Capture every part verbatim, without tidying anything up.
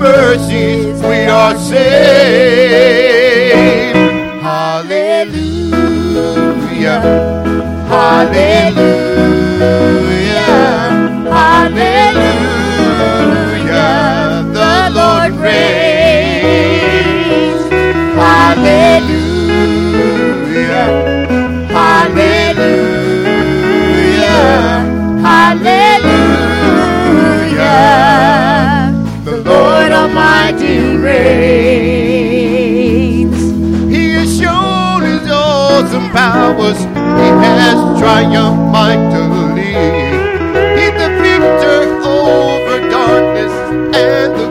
mercies we are saved. Hallelujah, hallelujah, hallelujah, the Lord reigns. Hallelujah, hallelujah, hallelujah, the Lord Almighty reigns. He has shown his awesome powers, he has triumphed mightily. He's the victor over darkness and the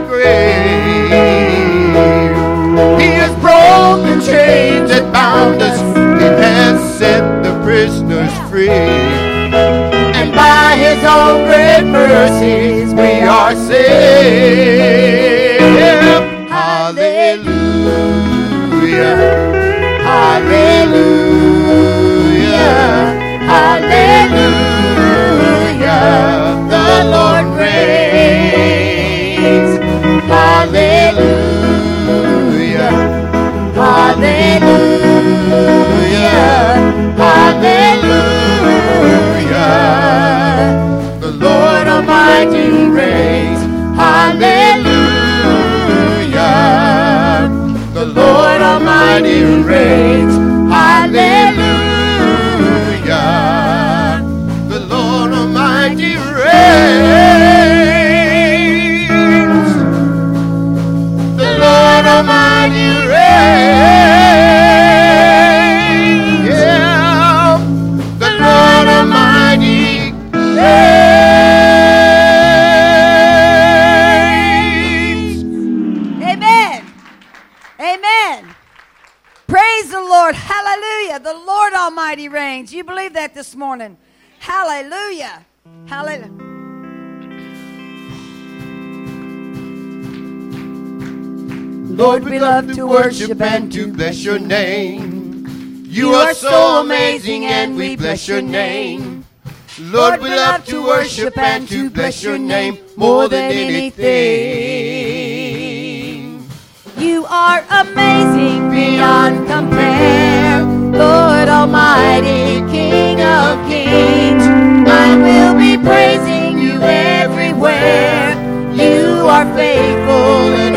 grave. He has broken the chains that bound us, he has set the prisoners free. And by his own great mercies we are saved. Hallelujah, hallelujah, hallelujah, the Lord reigns. Hallelujah, hallelujah, hallelujah, the Lord Almighty reigns. Hallelujah, the Lord Almighty reigns. Hallelujah, the Lord Almighty reigns. The Lord Almighty reigns. Yeah, the Lord Almighty reigns. Amen. Amen. Praise the Lord. Hallelujah. The Lord Almighty reigns. You believe that this morning? Hallelujah. Hallelujah. Lord, we love to worship and to bless your name. You are so amazing and we bless your name. Lord, we love to worship and to bless your name more than anything. You are amazing beyond compare, Lord Almighty, King of kings. I will be praising you everywhere. You are faithful in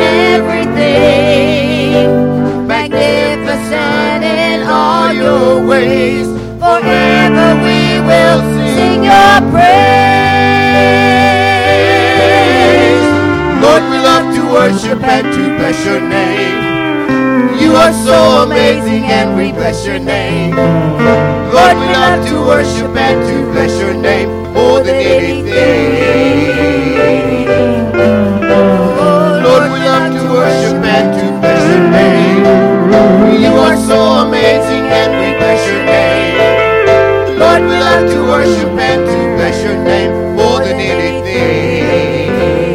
everything, magnificent in all your ways. Forever we will sing your praise. Lord, we love to worship and to bless your name. You are so amazing and we bless your name. Lord, we love to worship and to bless your name more than anything. Lord, we love to worship and to bless your name. You are so amazing and we bless your name. Lord, we love to worship and to bless your name more than anything.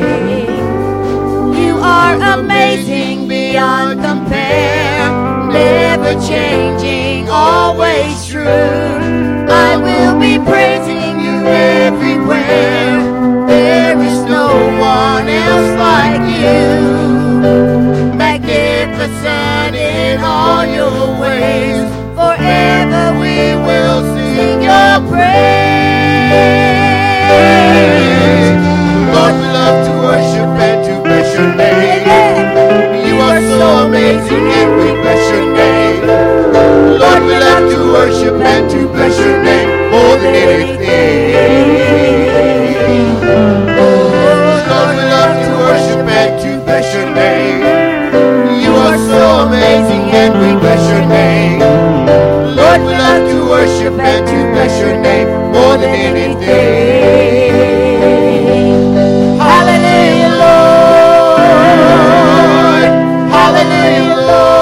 You are amazing beyond compare, never changing, always true. I will be praising you everywhere. There is no one else like you, magnificent in all your ways. Forever we will sing your praise. Lord, we love to worship and to bless your name. You are so amazing and we bless your name. Lord, we love to worship and to bless your name more than anything. Lord, we love to worship and to bless your name. You are so amazing and we bless your name. Lord, we love to worship and to bless your name more than anything. Hallelujah, Lord. Hallelujah, Lord.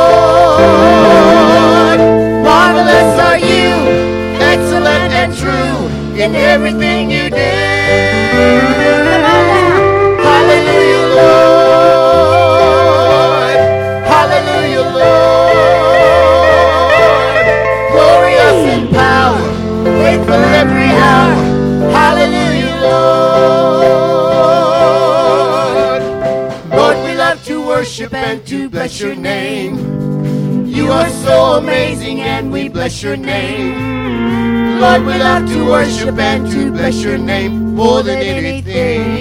worship and to bless your name. You are so amazing and we bless your name. Lord, we love to worship and to bless your name more than anything.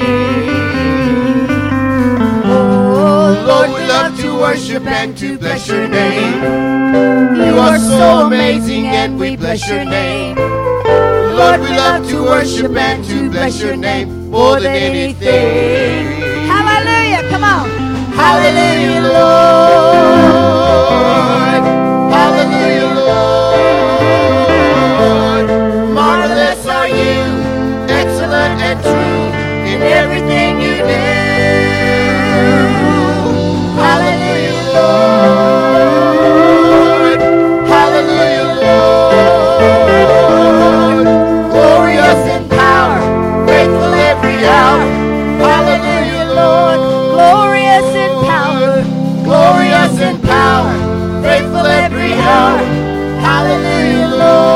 Oh, Lord, we love to worship and to bless your name. You are so amazing and we bless your name. Lord, we love to worship and to bless your name more than anything. Hallelujah. Come on. Hallelujah, Lord. Hallelujah, Lord. Marvelous are you, excellent and true in everything you do. Hallelujah, Lord. Hallelujah, Lord. Glorious in power, faithful every hour. Hallelujah, Lord. Glorious in power. Glorious in power, faithful every hour. Hallelujah,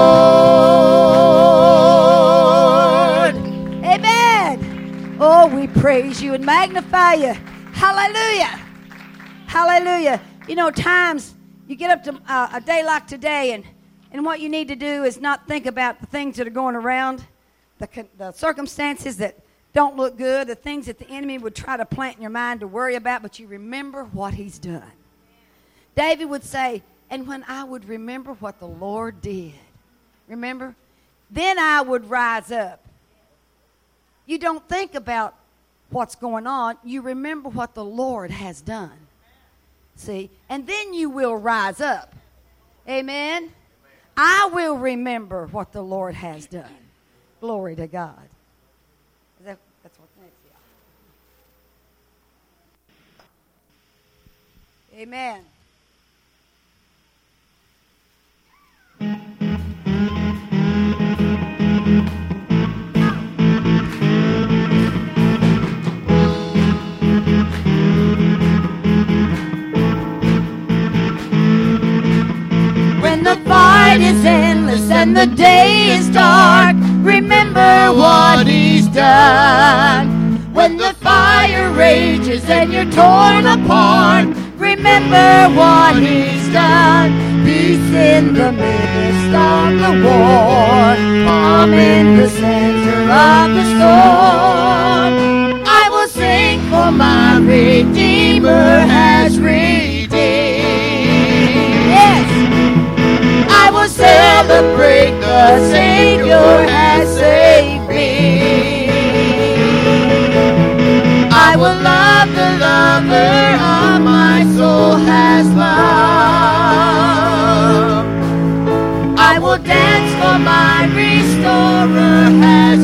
Lord. Amen. Oh, we praise you and magnify you. Hallelujah. Hallelujah. You know, times you get up to uh, a day like today, and, and what you need to do is not think about the things that are going around, the, the circumstances that don't look good, the things that the enemy would try to plant in your mind to worry about, but you remember what he's done. David would say, and when I would remember what the Lord did, remember, then I would rise up. You don't think about what's going on. You remember what the Lord has done. See? And then you will rise up. Amen? I will remember what the Lord has done. Glory to God. That, that's what's next, yeah. Amen. When the fight is endless and the day is dark, remember what he's done. When the fire rages and you're torn apart, remember what he's done. Peace in the midst of the war, calm in the center of the storm. I will sing, for my Redeemer has redeemed. Yes, I will celebrate, the Savior has saved me. I will love the lover of my soul has loved. I will dance, for my restorer has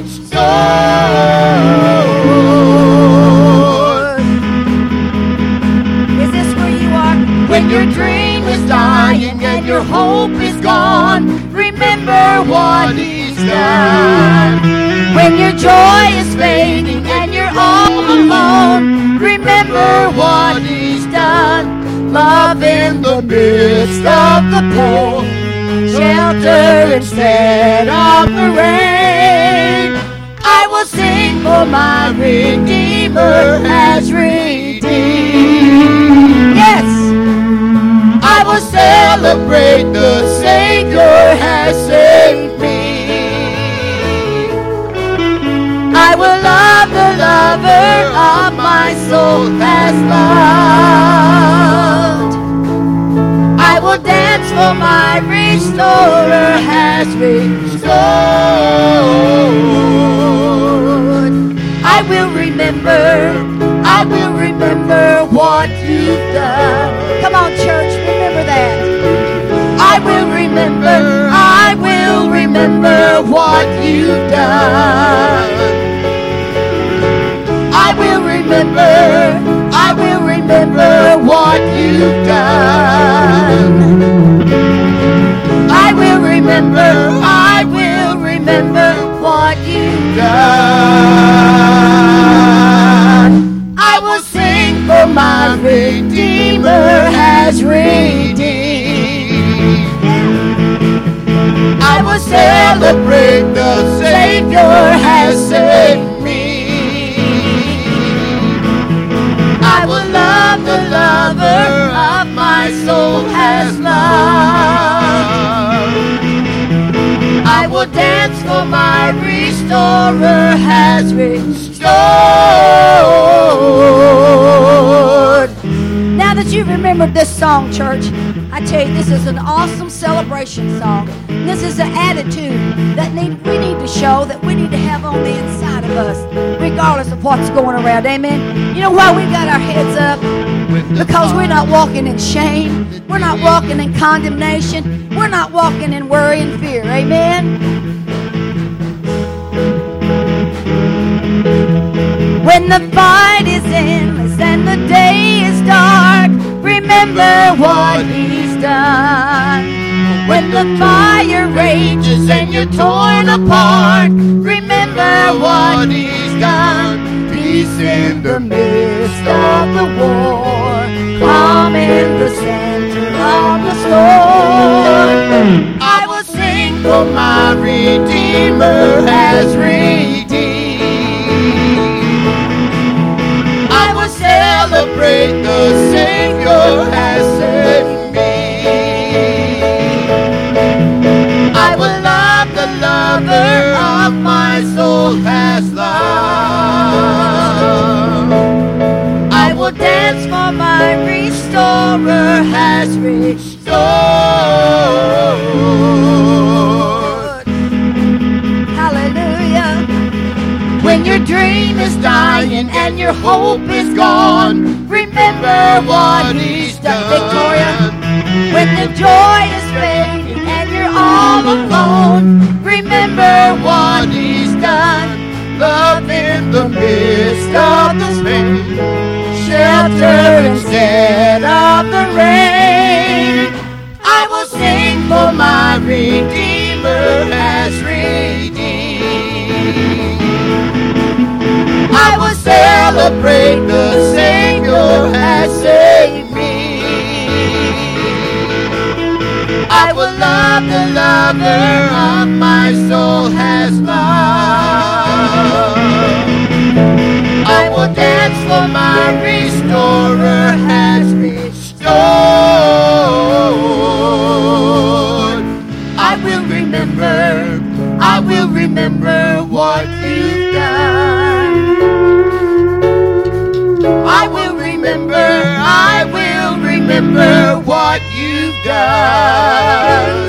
restored. Is this where you are? When your dream is dying and your hope is gone, remember what he's done. When your joy is fading and you're all alone, remember what he's done. Love in the midst of the pain, shelter instead of the rain. I will sing, for my Redeemer has redeemed. Yes. I will celebrate, the Savior has saved me. I will love the lover of my soul has loved. I will dance, for my restorer has restored. I will remember, I will remember what you've done. Come on, church, remember that. I will remember, I will remember what you've done. I will remember, I will remember what you've done. I will remember, I will remember what you've done. I will sing, for my Redeemer has redeemed. I will celebrate, the Savior has saved me. I will love the my soul has loved. I will dance for my restorer has restored. Now that you've remembered this song, church, I tell you, this is an awesome celebration song. This is the attitude that need, we need to show, that we need to have on the inside of us, regardless of what's going around. Amen. You know why we got our heads up? Because we're not walking in shame. We're not walking in condemnation. We're not walking in worry and fear. Amen. When the fight is endless and the day is dark, remember what He's done. When the fire rages and you're torn apart, remember what He's done. Peace in the midst of the war, calm in the center of the storm. I will sing for my Redeemer has redeemed. I will celebrate the Savior has set me. I will love the lover of my soul has loved. I will dance for my restorer has restored. Hallelujah. When your dream is dying and your hope is gone, remember what He's done. Victoria. When the joy is fading and you're all alone, remember what He's done. Love in the midst of the pain, shelter instead of the rain. I will sing for my Redeemer has redeemed. I will celebrate the Savior has saved me. I will love the lover of my soul has loved. I will dance for my restorer has restored. I will remember, I will remember what You've done. I will remember, I will remember what You've done.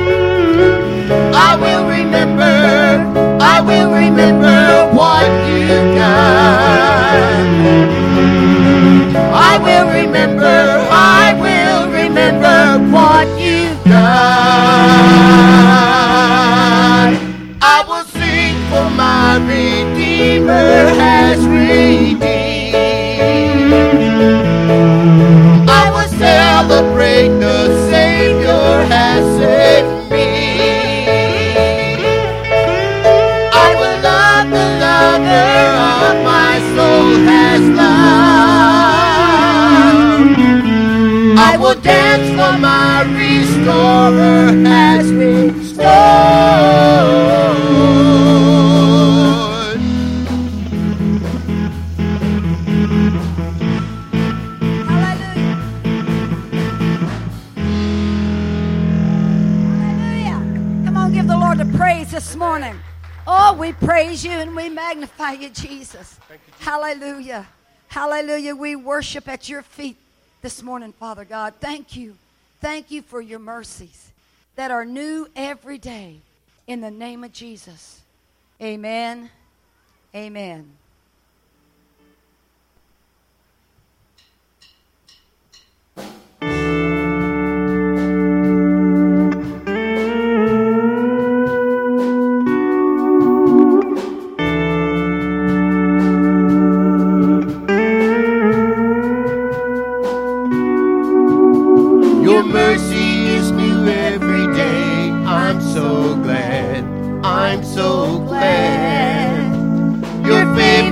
I will remember, I will remember what You've done. I will remember, I will remember what You've done. I will sing for my Redeemer has redeemed. I will celebrate the Savior has set me. I will love the lover of my soul has loved. I will dance for my restorer has restored. Praise this morning. Oh, we praise You and we magnify You, Jesus. Thank you, Jesus. Hallelujah. Hallelujah. We worship at Your feet this morning, Father God. Thank You. Thank You for Your mercies that are new every day. In the name of Jesus. Amen. Amen. Your mercy is new every day. I'm so glad, I'm so glad. Your favor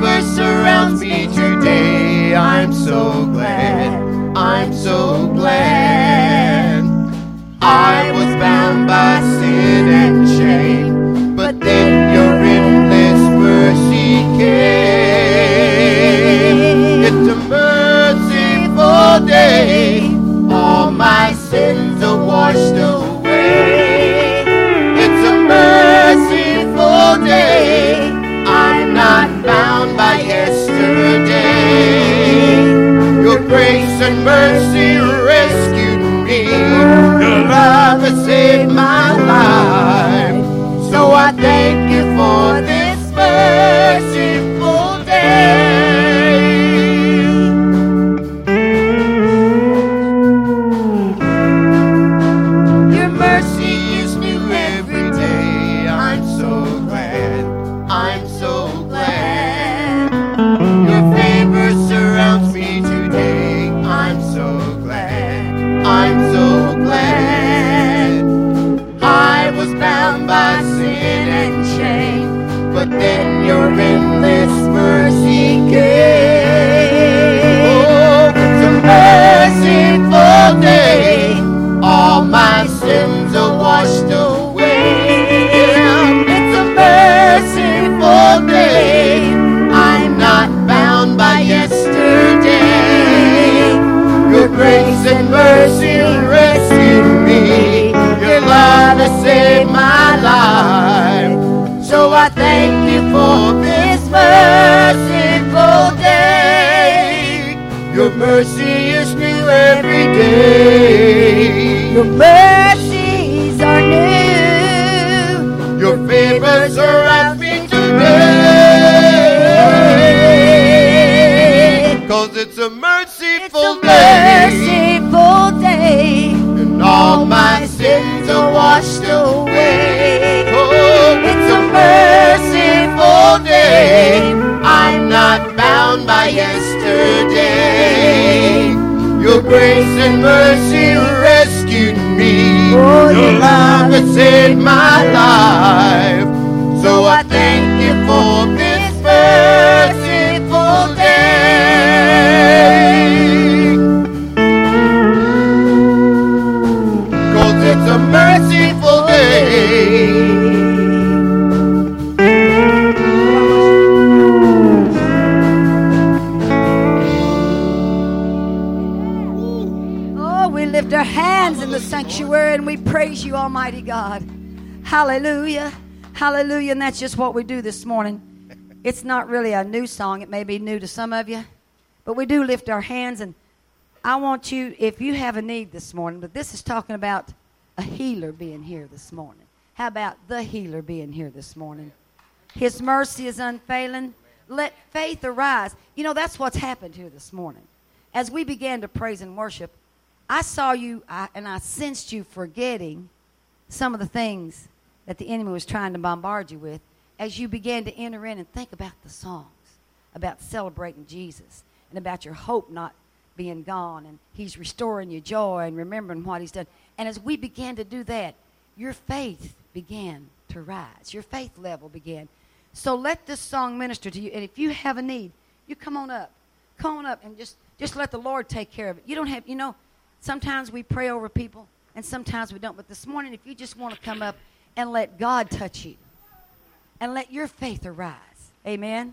yesterday. Your grace and mercy rescued me. Your love has saved my life. So I thank you for this merciful day. Your mercy is new every day. I'm so glad, I'm so glad. Your favor surrounds me today. I'm so glad, I'm so glad. I was bound by sin and shame, but then your endless mercy came. Oh, it's a merciful day. All my sins are washed away. Yeah, it's a merciful day. I'm not bound by yesterday. Your grace and mercy rescued me. Your love has saved my life. So I thank you for this merciful day. Your mercy is new every day. Your mercies are new. Your favor surrounds me today. Cause it's a merciful It's a day. merciful day. And all my sins are washed away. Oh, it's a merciful day. I'm not bound by yesterday. Your grace and mercy rescued me. Oh, Your yeah. love has saved my life. So I thank you for this merciful day. Cause it's a merciful day. Oh, we lift our hands in the sanctuary and we praise you, Almighty God. Hallelujah. Hallelujah. And that's just what we do this morning. It's not really a new song. It may be new to some of you. But we do lift our hands. And I want you, if you have a need this morning, but this is talking about a healer being here this morning. How about the healer being here this morning? His mercy is unfailing. Let faith arise. You know, that's what's happened here this morning. As we began to praise and worship, I saw you I, and I sensed you forgetting some of the things that the enemy was trying to bombard you with as you began to enter in and think about the songs, about celebrating Jesus and about your hope not being gone, and he's restoring your joy and remembering what he's done. And as we began to do that, your faith began to rise. Your faith level began. So let this song minister to you. And if you have a need, you come on up. Come on up and just, just let the Lord take care of it. You don't have, you know, sometimes we pray over people and sometimes we don't. But this morning, if you just want to come up and let God touch you and let your faith arise. Amen.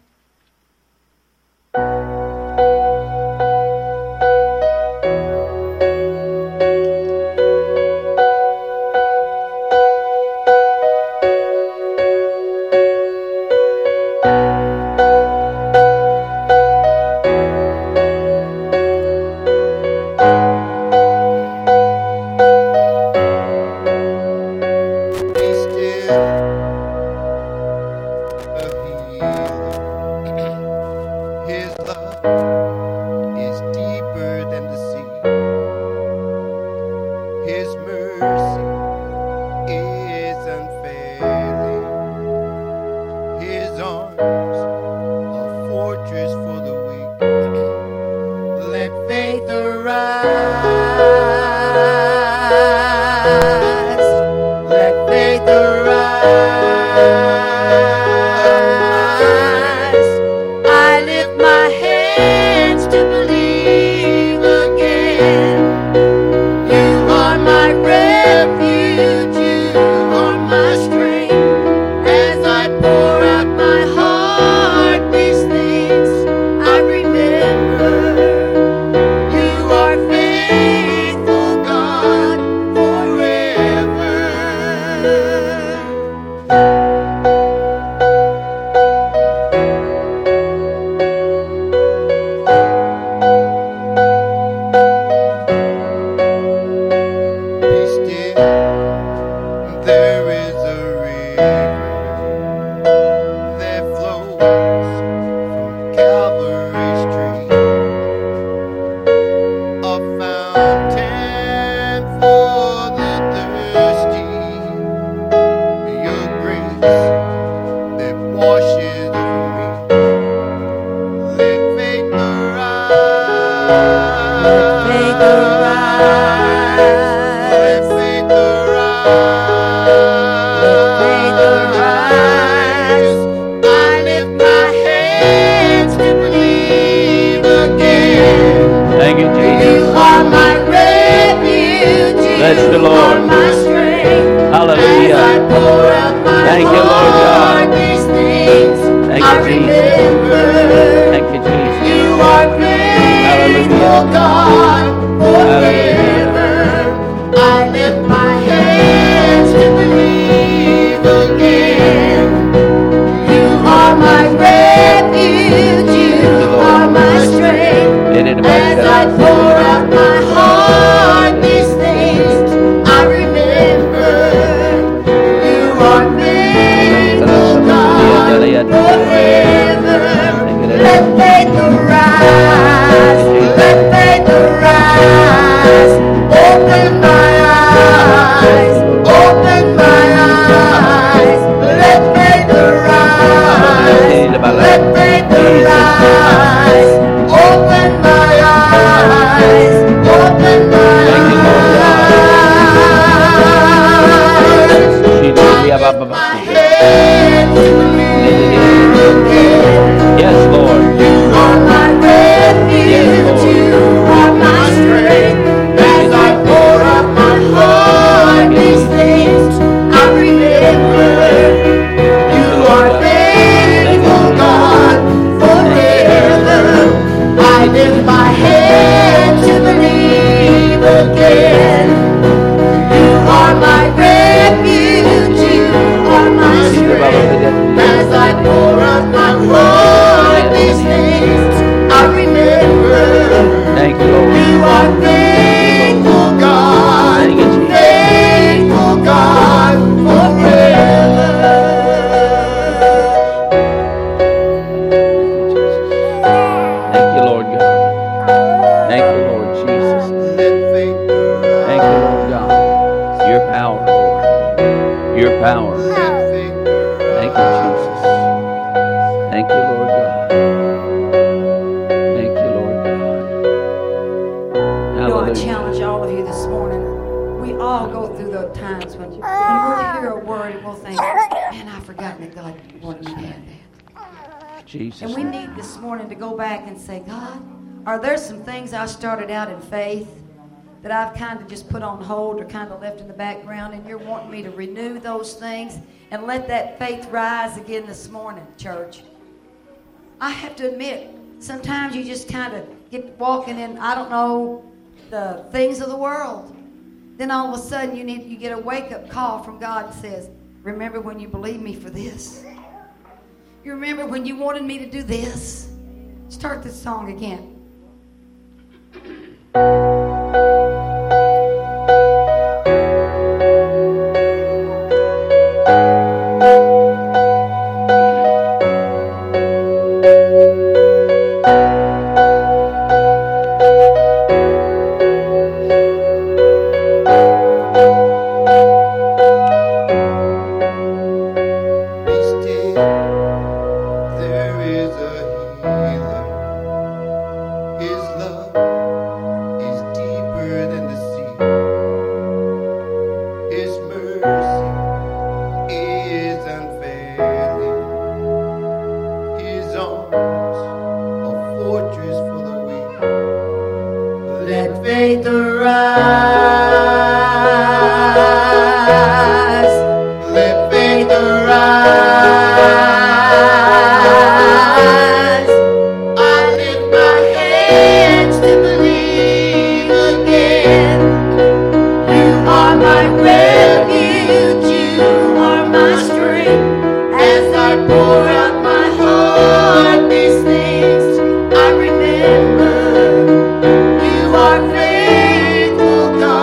I lift my hands to believe. Bless the Lord. Hallelujah. Thank you, Lord God. Thank you, Jesus. Thank you, Jesus. You are faithful, God, forever. I lift my hands to believe again. You are my refuge. You are my strength. As I pour out my heart, these things I remember. You are faithful, God, forever. Let faith arise. Let faith arise. Open my eyes. Open my eyes. Let faith arise. Let faith arise. Open my eyes. Open my eyes. My head to believe again. Yes, Lord. You are my refuge. Yes, Lord. You are my strength. As I pour out my heart, these things I remember. You are faithful, God, forever. I lift my head to believe again. You are my refuge. You are my strength. As I pour out my heart, these things I remember. Thank you, Lord. You are faithful, God. Thank you, Jesus. Faithful, God, forever. Thank you, Lord God. Thank you, Lord Jesus. Let faith arise. Thank you, Lord God. Your power, Lord. Your power. Let faith Thank you, Jesus. Thank you, Lord God. Thank you, Lord God. You know, I Hallelujah. challenge all of you this morning. We all go through those times when you we'll hear a word and we'll think, man, I've forgotten that God wanted me to have that. Jesus. And we need this morning to go back and say, God, are there some things I started out in faith that I've kind of just put on hold or kind of left in the background, and you're wanting me to renew those things and let that faith rise again this morning, church? I have to admit, sometimes you just kind of get walking in, I don't know, the things of the world. Then all of a sudden you need you get a wake-up call from God that says, remember when you believed me for this? You remember when you wanted me to do this? Start this song again. Be still. There is a healer. His love is deeper than the sea. His mercy is unfailing. His arms a fortress for the weak. Let faith arise. Let faith arise. I lift my hands to believe again. You are my refuge. You are my strength. As I pour out my heart, these things I remember. You are faithful, God.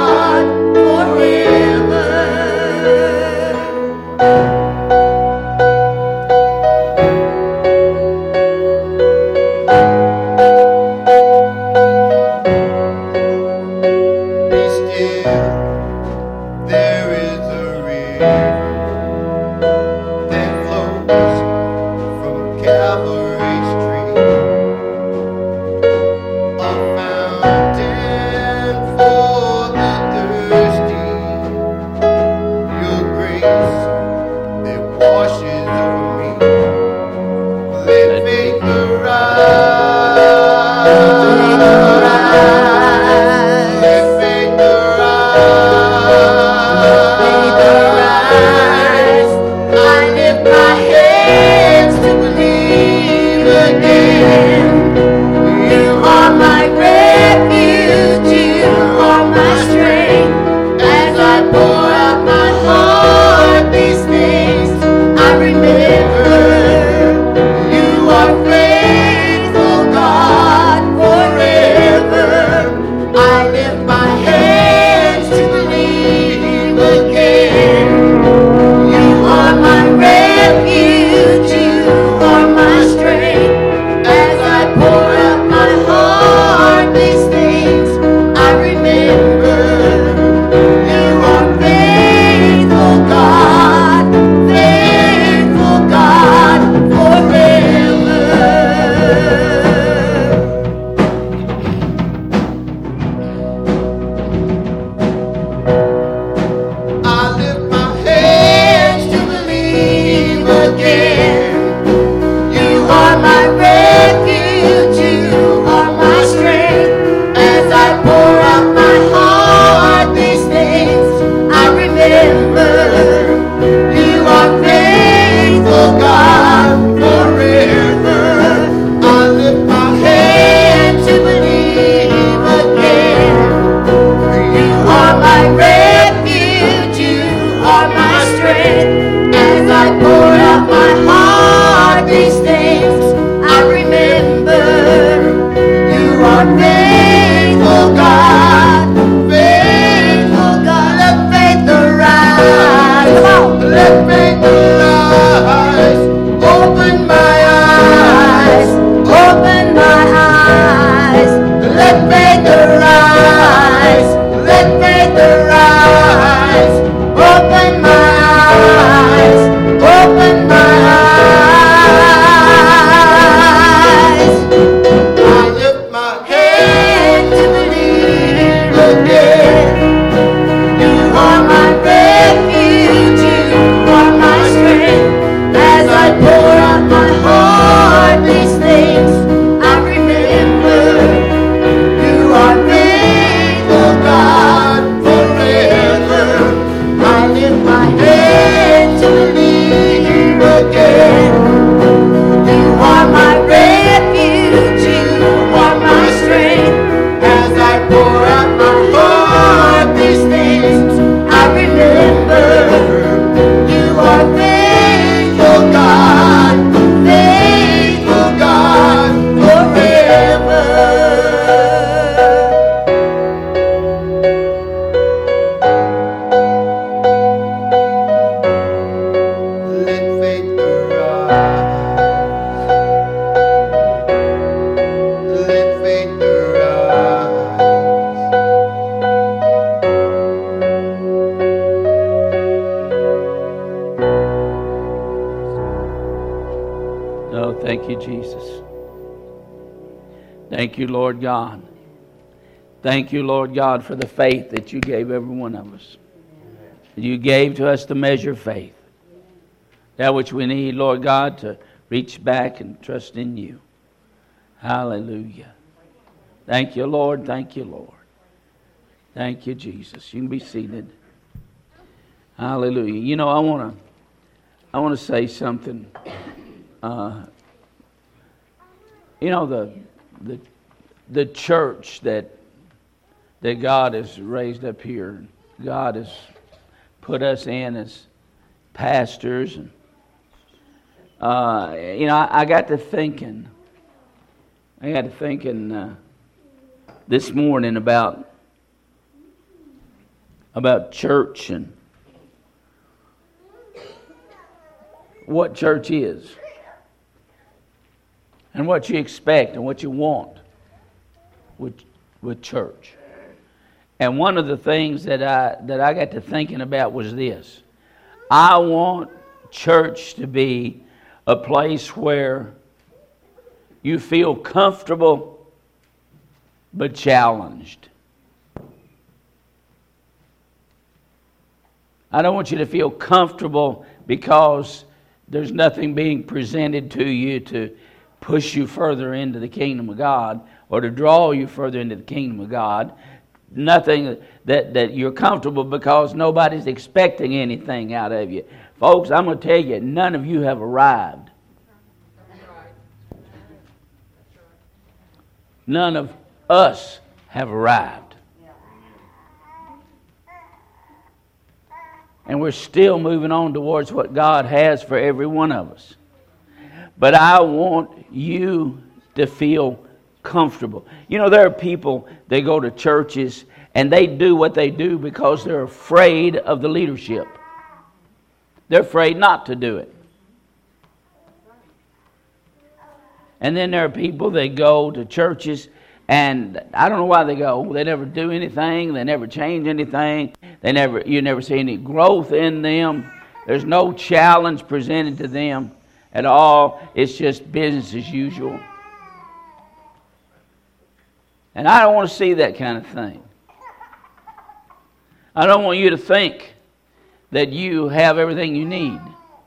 Thank you, Lord God. Thank you, Lord God, for the faith that you gave every one of us. You gave to us the measure of faith. That which we need, Lord God, to reach back and trust in you. Hallelujah. Thank you, Lord. Thank you, Lord. Thank you, Jesus. You can be seated. Hallelujah. You know, I want to I want to say something. Uh, you know, the the the church that that God has raised up here, God has put us in as pastors, and uh, you know, I, I got to thinking. I got to thinking uh, this morning about about church and what church is, and what you expect and what you want with with church. And one of the things that I that I got to thinking about was this: I want church to be a place where you feel comfortable but challenged. I don't want you to feel comfortable because there's nothing being presented to you to push you further into the kingdom of God. or to draw you further into the kingdom of God. Nothing that, that you're comfortable because nobody's expecting anything out of you. Folks, I'm going to tell you, none of you have arrived. None of us have arrived. And we're still moving on towards what God has for every one of us. But I want you to feel comfortable. You know, there are people, they go to churches and they do what they do because they're afraid of the leadership. They're afraid not to do it. And then there are people that go to churches and I don't know why they go. They never do anything. They never change anything. They never, you never see any growth in them. There's no challenge presented to them at all. It's just business as usual. And I don't want to see that kind of thing. I don't want you to think that you have everything you need.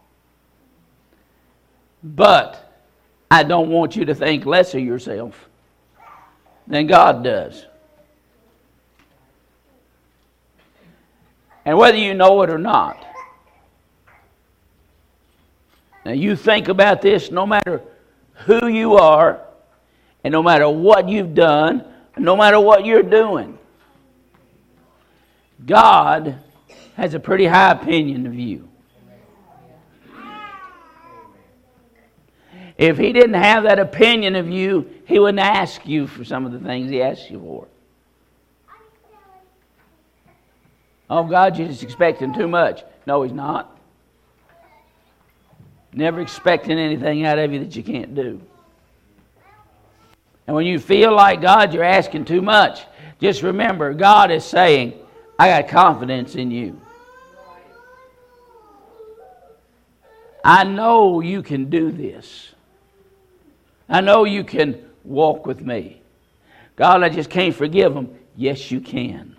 But I don't want you to think less of yourself than God does. And whether you know it or not, now you think about this, no matter who you are, and no matter what you've done, no matter what you're doing, God has a pretty high opinion of you. If He didn't have that opinion of you, He wouldn't ask you for some of the things He asks you for. Oh, God, you're just expecting too much. No, He's not. Never expecting anything out of you that you can't do. And when you feel like, God, you're asking too much, just remember, God is saying, I got confidence in you. I know you can do this. I know you can walk with me. God, I just can't forgive them. Yes, you can.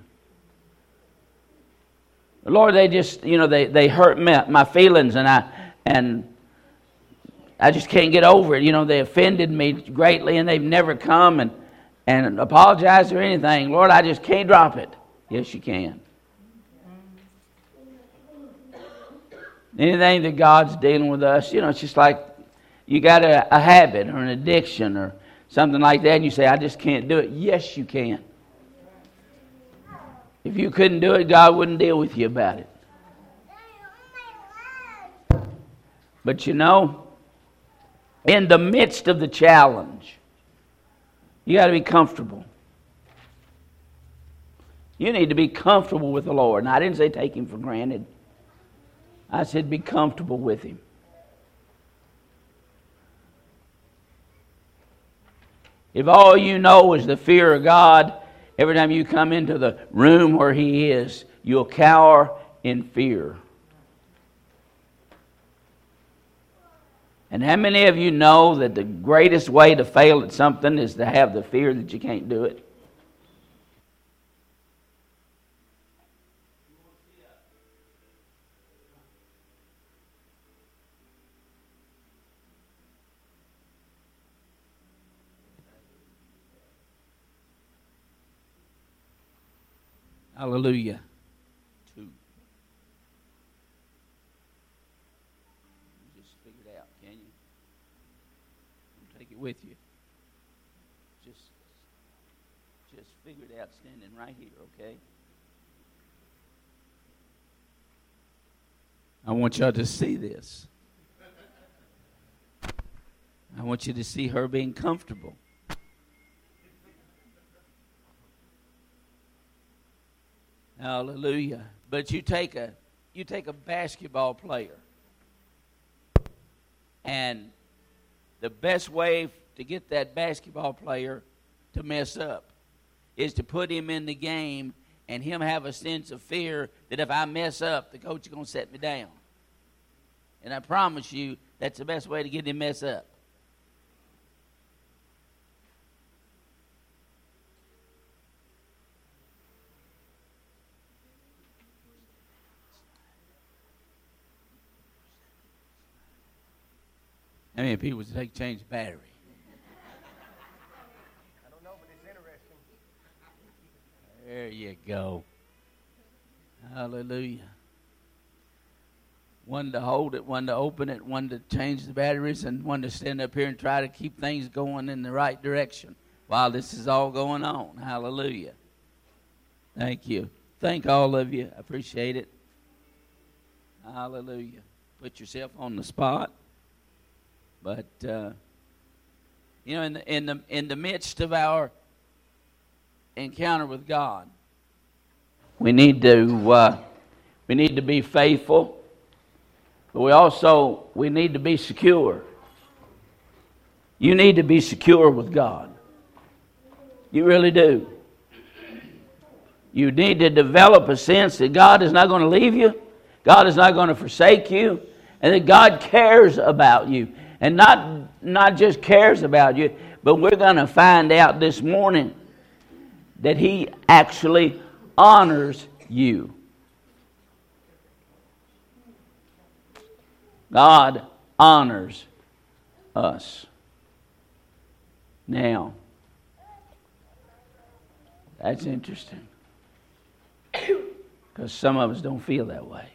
Lord, they just, you know, they, they hurt my, my feelings and I and I just can't get over it. You know, they offended me greatly and they've never come and, and apologized or anything. Lord, I just can't drop it. Yes, you can. Anything that God's dealing with us, you know, it's just like you got a, a habit or an addiction or something like that, and you say, I just can't do it. Yes, you can. If you couldn't do it, God wouldn't deal with you about it. But you know, in the midst of the challenge, you got to be comfortable. You need to be comfortable with the Lord. And I didn't say take Him for granted. I said be comfortable with Him. If all you know is the fear of God, every time you come into the room where He is, you'll cower in fear. And how many of you know that the greatest way to fail at something is to have the fear that you can't do it? Hallelujah. Two. You just figure it out, can you? Don't take it with you. Just, just figure it out standing right here, okay? I want y'all to see this. I want you to see her being comfortable. Hallelujah. But you take a you take a basketball player, and the best way to get that basketball player to mess up is to put him in the game and him have a sense of fear that if I mess up, the coach is going to set me down. And I promise you, that's the best way to get him to mess up. How many people would take change the battery? I don't know, There you go. Hallelujah. One to hold it, one to open it, one to change the batteries, and one to stand up here and try to keep things going in the right direction while this is all going on. Hallelujah. Thank you. Thank all of you. I appreciate it. Hallelujah. Put yourself on the spot. But, uh, you know, in the, in the, in the midst of our encounter with God, we need to, uh, we need to be faithful. But we also, we need to be secure. You need to be secure with God. You really do. You need to develop a sense that God is not going to leave you. God is not going to forsake you. And that God cares about you. And not, not just cares about you, but we're going to find out this morning that He actually honors you. God honors us. Now, that's interesting. Because some of us don't feel that way.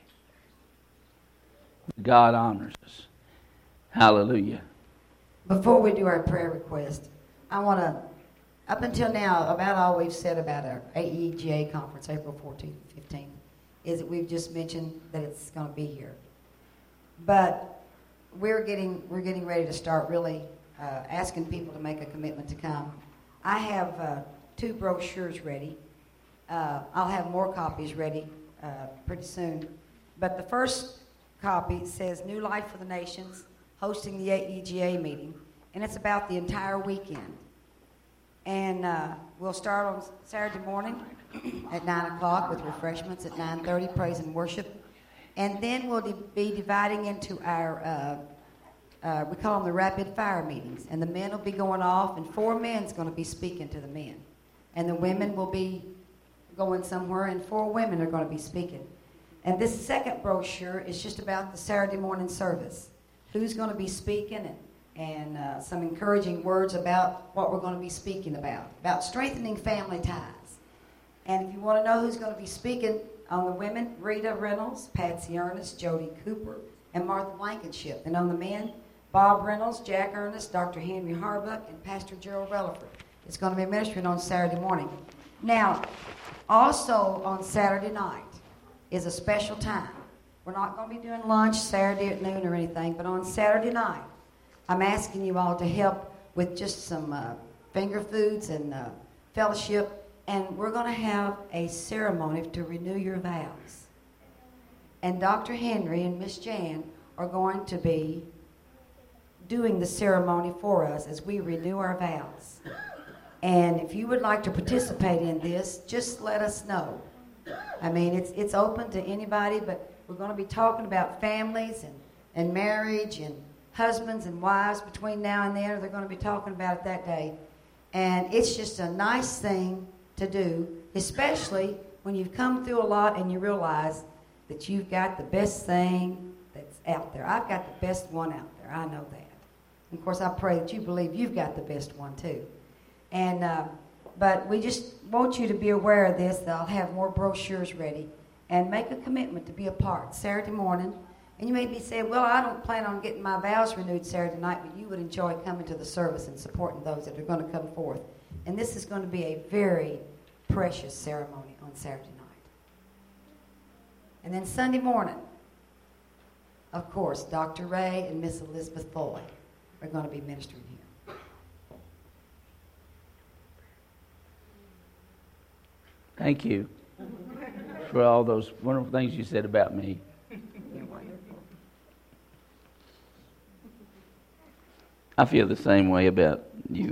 God honors us. Hallelujah. Before we do our prayer request, I want to, up until now, about all we've said about our A E G A conference, April fourteenth and fifteenth, is that we've just mentioned that it's going to be here. But we're getting we're getting ready to start really uh, asking people to make a commitment to come. I have uh, two brochures ready. Uh, I'll have more copies ready uh, pretty soon. But the first copy says New Life for the Nations, hosting the A E G A meeting, and it's about the entire weekend. And uh, we'll start on Saturday morning at nine o'clock with refreshments at nine thirty, praise and worship. And then we'll de- be dividing into our, uh, uh, we call them the rapid fire meetings. And the men will be going off, and four men's going to be speaking to the men. And the women will be going somewhere, and four women are going to be speaking. And this second brochure is just about the Saturday morning service. Who's going to be speaking, and, and uh, some encouraging words about what we're going to be speaking about, about strengthening family ties. And if you want to know who's going to be speaking on the women, Rita Reynolds, Patsy Ernest, Jody Cooper, and Martha Blankenship. And on the men, Bob Reynolds, Jack Ernest, Doctor Henry Harbuck, and Pastor Gerald Relaford. It's going to be ministering on Saturday morning. Now, also on Saturday night is a special time. We're not going to be doing lunch Saturday at noon or anything, but on Saturday night, I'm asking you all to help with just some uh, finger foods and uh, fellowship. And we're going to have a ceremony to renew your vows. And Doctor Henry and Miss Jan are going to be doing the ceremony for us as we renew our vows. And if you would like to participate in this, just let us know. I mean, it's it's open to anybody, but we're going to be talking about families and, and marriage and husbands and wives between now and then. They're going to be talking about it that day. And it's just a nice thing to do, especially when you've come through a lot and you realize that you've got the best thing that's out there. I've got the best one out there. I know that. And of course, I pray that you believe you've got the best one too. And uh, but we just want you to be aware of this, that I'll have more brochures ready, and make a commitment to be a part Saturday morning. And you may be saying, well, I don't plan on getting my vows renewed Saturday night, but you would enjoy coming to the service and supporting those that are going to come forth. And this is going to be a very precious ceremony on Saturday night. And then Sunday morning, of course, Doctor Ray and Miss Elizabeth Foley are going to be ministering here. Thank you for all those wonderful things you said about me. I feel the same way about you.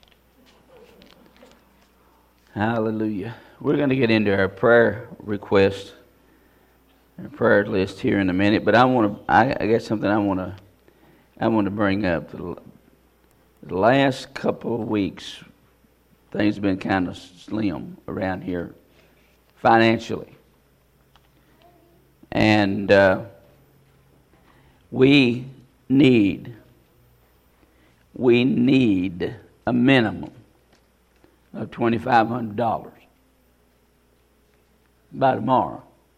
Hallelujah. We're going to get into our prayer request, our prayer list here in a minute, but I want to. I, I got something I want to. I want to bring up. The, the last couple of weeks, things have been kind of slim around here, financially, and uh, we need. We need a minimum of twenty-five hundred dollars by tomorrow.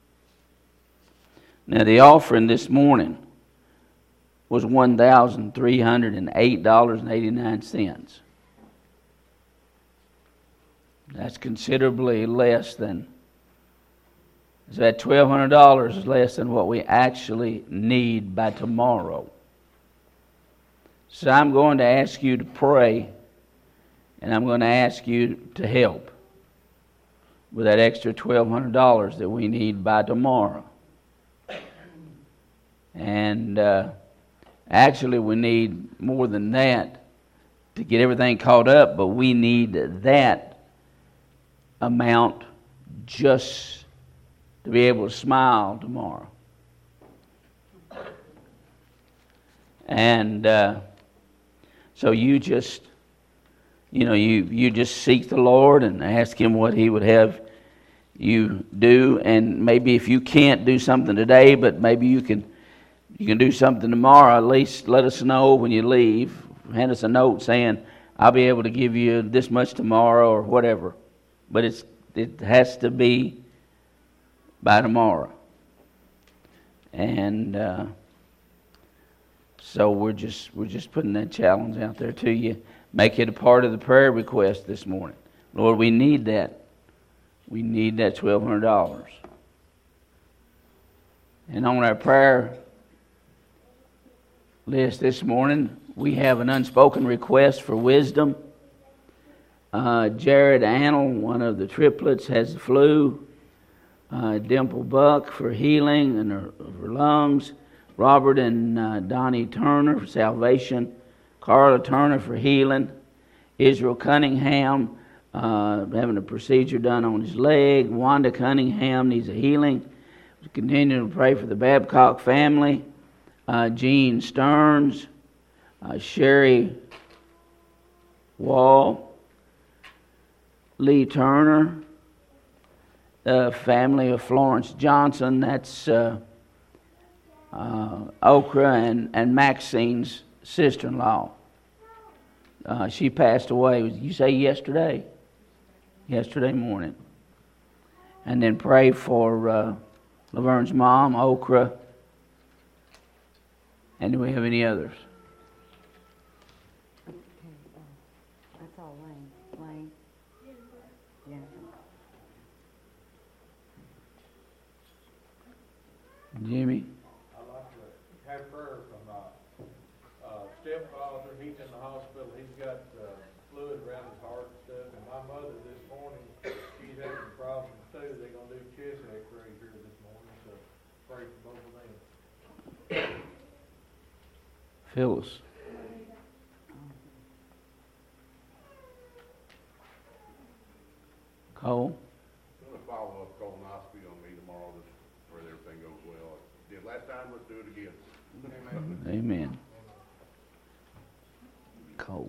Now, the offering this morning was one thousand three hundred eight dollars and eighty-nine cents. That's considerably less than, so that twelve hundred dollars is less than what we actually need by tomorrow. So I'm going to ask you to pray, and I'm going to ask you to help with that extra twelve hundred dollars that we need by tomorrow. And uh, actually we need more than that to get everything caught up, but we need that amount just to be able to smile tomorrow. And uh, so you just, you know, you, you just seek the Lord and ask Him what He would have you do. And maybe if you can't do something today, but maybe you can you can do something tomorrow, at least let us know when you leave. Hand us a note saying, I'll be able to give you this much tomorrow or whatever. But it's it has to be by tomorrow. And uh, so we're just we're just putting that challenge out there to you. Make it a part of the prayer request this morning. Lord, we need that. We need that twelve hundred dollars. And on our prayer list this morning, we have an unspoken request for wisdom. Uh, Jared Annell, one of the triplets, has the flu. Uh, Dimple Buck for healing in her, her lungs. Robert and uh, Donnie Turner for salvation. Carla Turner for healing. Israel Cunningham uh, having a procedure done on his leg. Wanda Cunningham needs a healing. We continue to pray for the Babcock family. Uh, Gene Stearns. Uh, Sherry Wall. Lee Turner. The family of Florence Johnson. That's uh, uh, Okra and, and Maxine's sister-in-law. Uh, she passed away, you say yesterday? Yesterday morning. And then pray for uh, Laverne's mom, Okra. And do we have any others? Okay, uh, that's all Lane. Lane? Yeah. Jimmy? I'd like to have prayer from uh, uh, stepfather. He's in the hospital. He's got uh, fluid around his heart and stuff. And my mother this morning, she's having problems too. They're going to do chest x-rays here this morning. So pray for both of them. Phyllis? Cole? I'm going to follow up colonoscopy on me tomorrow to pray that everything goes well. Did last time, let's do it again. Amen. Amen. Cole.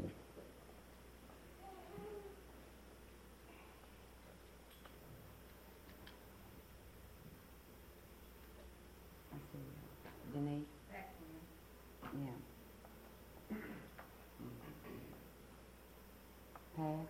I see. Denise? Yeah. Pass?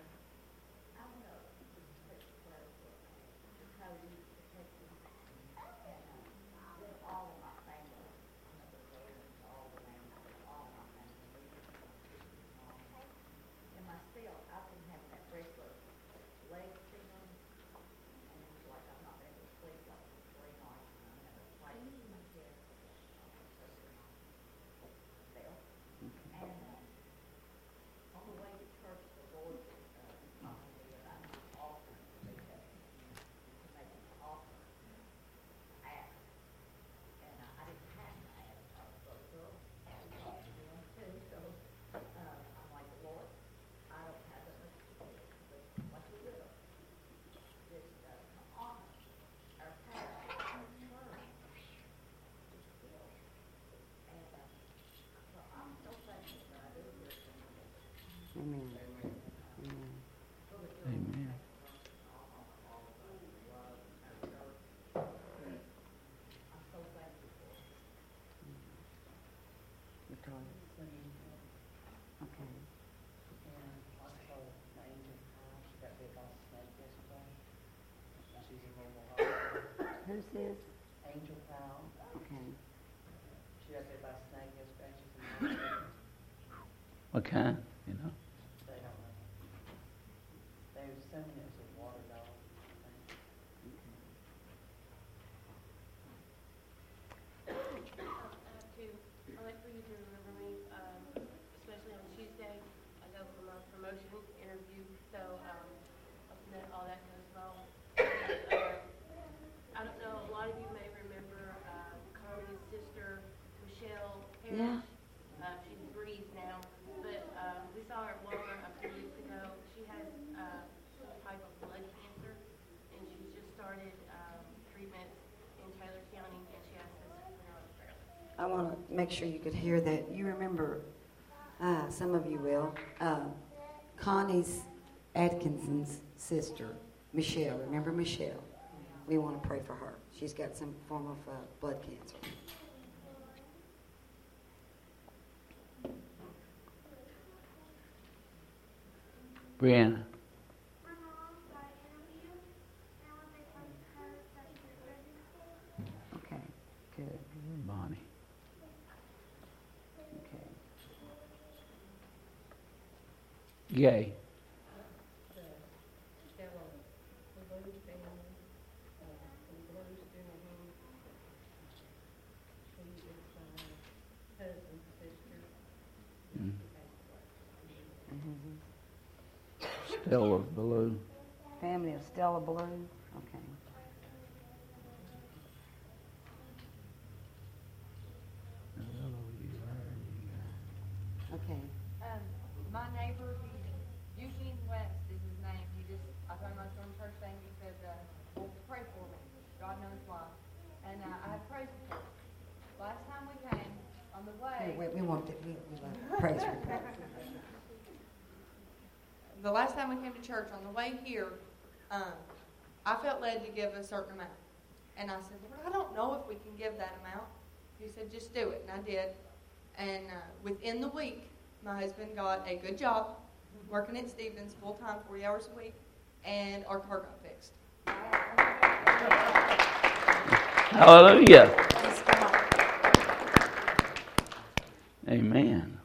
Amen. Amen. Amen. Victoria. Okay. And also, my agent, she got bit by a snake yesterday. And she's in mobile hospital. Who's this? Angel Powell. Okay. She got bit by a snake, has scratches in the mouth. What kind? You know? They don't know. They was saying it was a water dog. I think. To, I'd like for you to remember me, um, especially on Tuesday. I go for my promotion interview, so um, hoping that all that goes well. And, uh, I don't know, a lot of you may remember uh, Connie's sister, Michelle Parrish. Yeah. Uh, she's bereaved now, but uh, we saw her at Walmart a few weeks ago. She has uh, some type of blood cancer, and she's just started um, treatment in Taylor County, and she has this pronounced fairly. I want to make sure you could hear that. You remember, uh, some of you will, uh, Connie's Atkinson's sister, Michelle. Remember Michelle? We want to pray for her. She's got some form of uh, blood cancer. Brianna. Okay, good. Bonnie. Okay. Gay. Mm. Stella Ballou. Family of Stella Blue. Okay. Okay. Um, my neighbor, he, Eugene West is his name. He just, I told him I was going to church thing. He said, uh, well, pray for me. God knows why. And uh, I had praise report. Last time we came, on the way. Wait, wait, we want to, we, we love praise report. The last time we came to church, on the way here, um, I felt led to give a certain amount. And I said, Lord, I don't know if we can give that amount. He said, just do it. And I did. And uh, within the week, my husband got a good job working at Stevens full-time, forty hours a week, and our car got fixed. Hallelujah. Amen.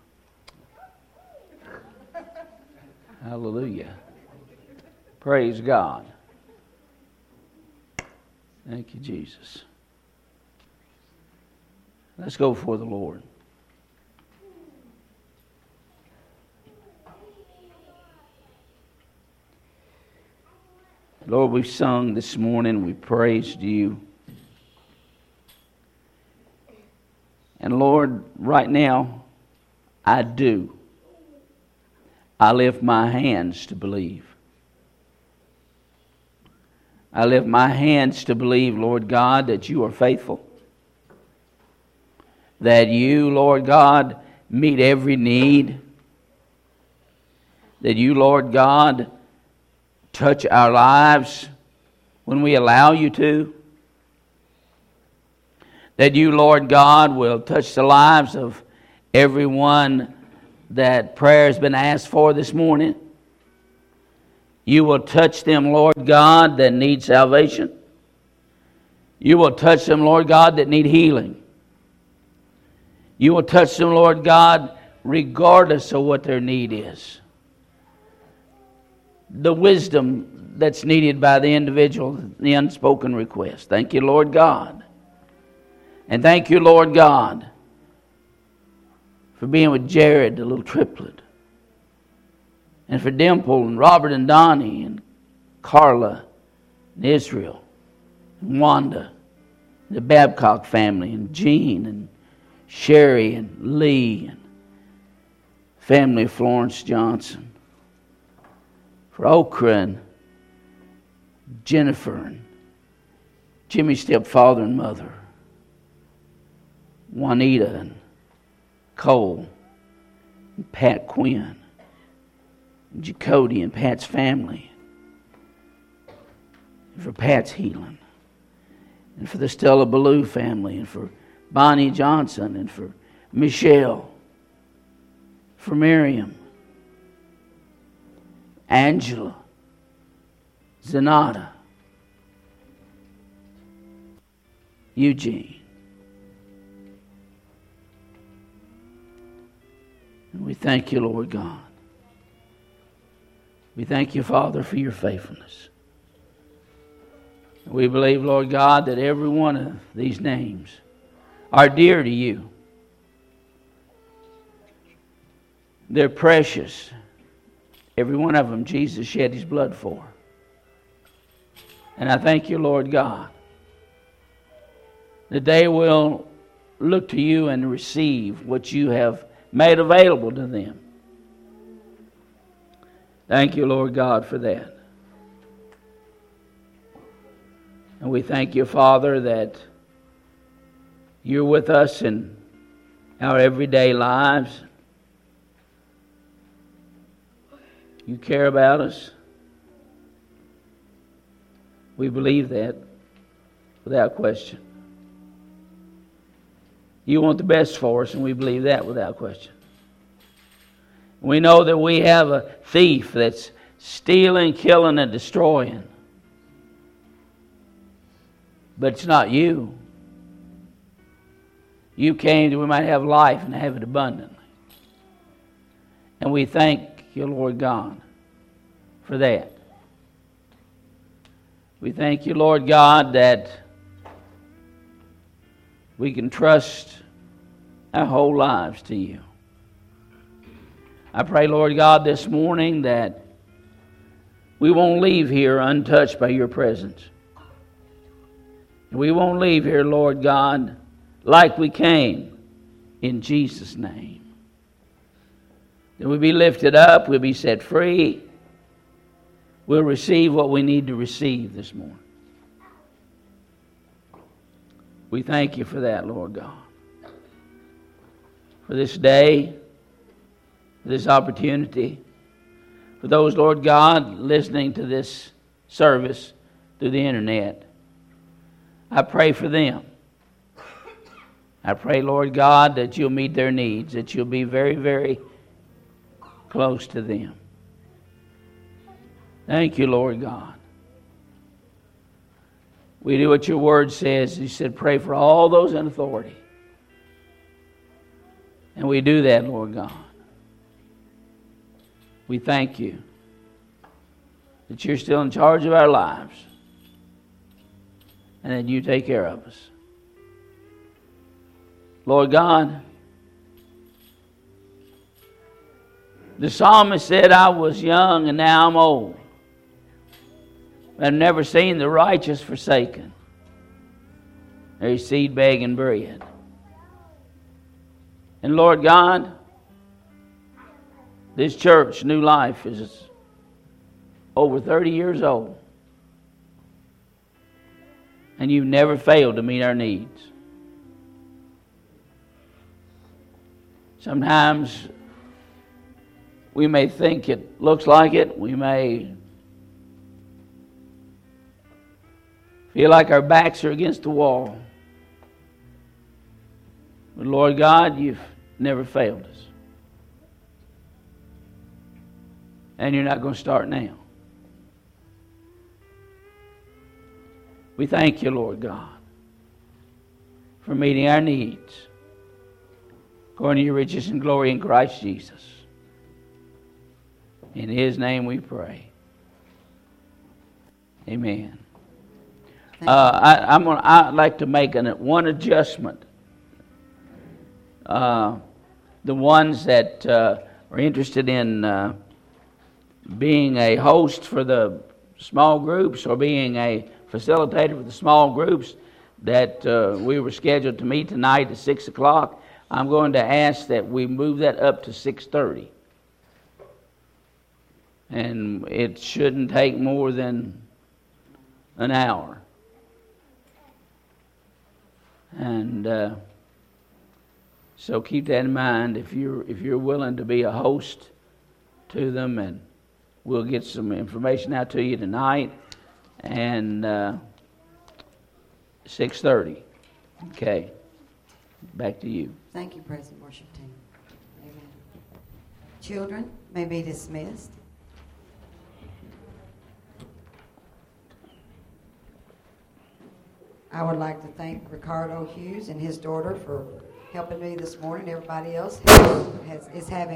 Hallelujah. Praise God. Thank you, Jesus. Let's go before the Lord. Lord, we've sung this morning. We praised you. And Lord, right now, I do. I lift my hands to believe. I lift my hands to believe, Lord God, that you are faithful. That you, Lord God, meet every need. That you, Lord God, touch our lives when we allow you to. That you, Lord God, will touch the lives of everyone that prayer has been asked for this morning. You will touch them, Lord God, that need salvation. You will touch them, Lord God, that need healing. You will touch them, Lord God, regardless of what their need is. The wisdom that's needed by the individual, the unspoken request. Thank you, Lord God. And thank you, Lord God, for being with Jared, the little triplet. And for Dimple and Robert and Donnie and Carla and Israel and Wanda, the Babcock family, and Jean and Sherry and Lee and family of Florence Johnson. For Okra and Jennifer and Jimmy's stepfather and mother. Juanita and Cole and Pat Quinn. And Jacody and Pat's family. And for Pat's healing. And for the Stella Ballou family. And for Bonnie Johnson. And for Michelle. For Miriam. Angela. Zenata. Eugene. And we thank you, Lord God. We thank you, Father, for your faithfulness. We believe, Lord God, that every one of these names are dear to you. They're precious. Every one of them, Jesus shed his blood for. And I thank you, Lord God, that they will look to you and receive what you have made available to them. Thank you, Lord God, for that. And we thank you, Father, that you're with us in our everyday lives. You care about us. We believe that without question. You want the best for us, and we believe that without question. We know that we have a thief that's stealing, killing, and destroying. But it's not you. You came that we might have life and have it abundantly. And we thank you, Lord God, for that. We thank you, Lord God, that we can trust our whole lives to you. I pray, Lord God, this morning that we won't leave here untouched by your presence. We won't leave here, Lord God, like we came, in Jesus' name. That we'll be lifted up, we'll be set free. We'll receive what we need to receive this morning. We thank you for that, Lord God. For this day, for this opportunity. For those, Lord God, listening to this service through the internet. I pray for them. I pray, Lord God, that you'll meet their needs, that you'll be very, very close to them. Thank you, Lord God. We do what your word says. You said pray for all those in authority. And we do that, Lord God. We thank you that you're still in charge of our lives and that you take care of us. Lord God, the psalmist said, I was young and now I'm old. I've never seen the righteous forsaken, their seed begging bread. And Lord God, this church, New Life, is over thirty years old. And you've never failed to meet our needs. Sometimes we may think it looks like it. We may feel like our backs are against the wall. But Lord God, you've never failed us. And you're not going to start now. We thank you, Lord God, for meeting our needs according to your riches and glory in Christ Jesus. In his name we pray. Amen. Uh, I, I'm gonna, I'd like to make an, one adjustment. Uh, the ones that uh, are interested in uh, being a host for the small groups or being a facilitator for the small groups that uh, we were scheduled to meet tonight at six o'clock, I'm going to ask that we move that up to six thirty. And it shouldn't take more than an hour. And uh, so keep that in mind if you're if you're willing to be a host to them, and we'll get some information out to you tonight. And uh, six thirty. Okay. Back to you. Thank you, praise and worship team. Amen. Children may be dismissed. I would like to thank Ricardo Hughes and his daughter for helping me this morning. Everybody else has, has, is having